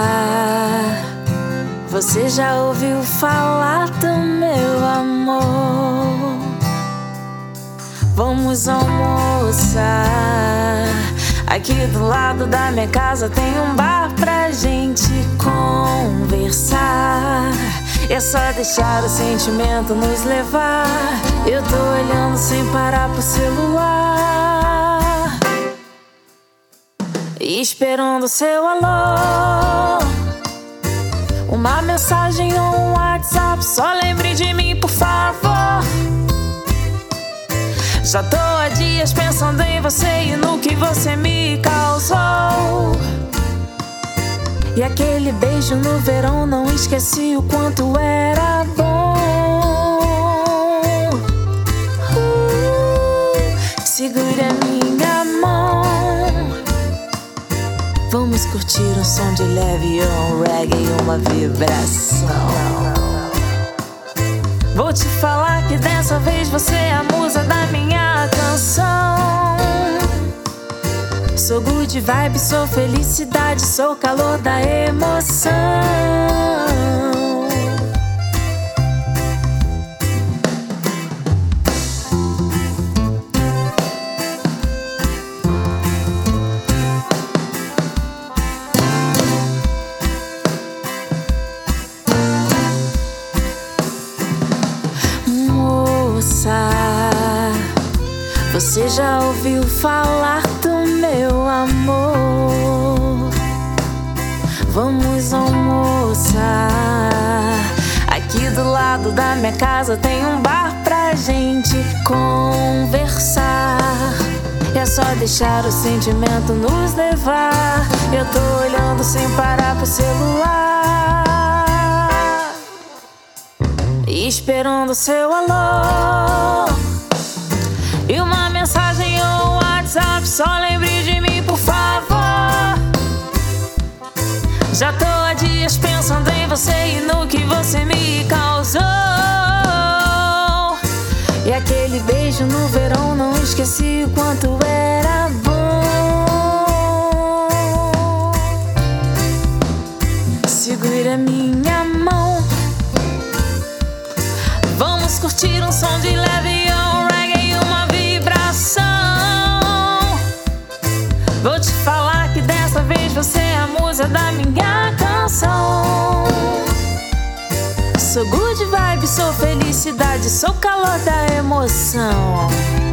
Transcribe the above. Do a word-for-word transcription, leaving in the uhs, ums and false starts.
Você já ouviu falar do meu amor? Vamos almoçar. Aqui do lado da minha casa tem um bar pra gente conversar. É só deixar o sentimento nos levar. Eu tô olhando sem parar pro celular, esperando seu alô, uma mensagem ou um WhatsApp. Só lembre de mim, por favor. Já tô há dias pensando em você e no que você me causou. E aquele beijo no verão, não esqueci o quanto era bom. uh, Segura minha mão. Vamos curtir um som de leve, um reggae e uma vibração. Vou te falar que dessa vez você é a musa da minha canção. Sou good vibe, sou felicidade, sou calor da emoção. Você já ouviu falar do meu amor? Vamos almoçar. Aqui do lado da minha casa tem um bar pra gente conversar. É só deixar o sentimento nos levar. Eu tô olhando sem parar pro celular, esperando seu alô, e uma mensagem ou um WhatsApp. Só lembre de mim, por favor. Já tô há dias pensando em você e no que você me causou. E aquele beijo no verão, não esqueci o quanto era bom. Segura minha mão. Vamos curtir um som de leve, um reggae e uma vibração. Vou te falar que dessa vez você é a musa da minha canção. Sou good vibe, sou felicidade, sou calor da emoção.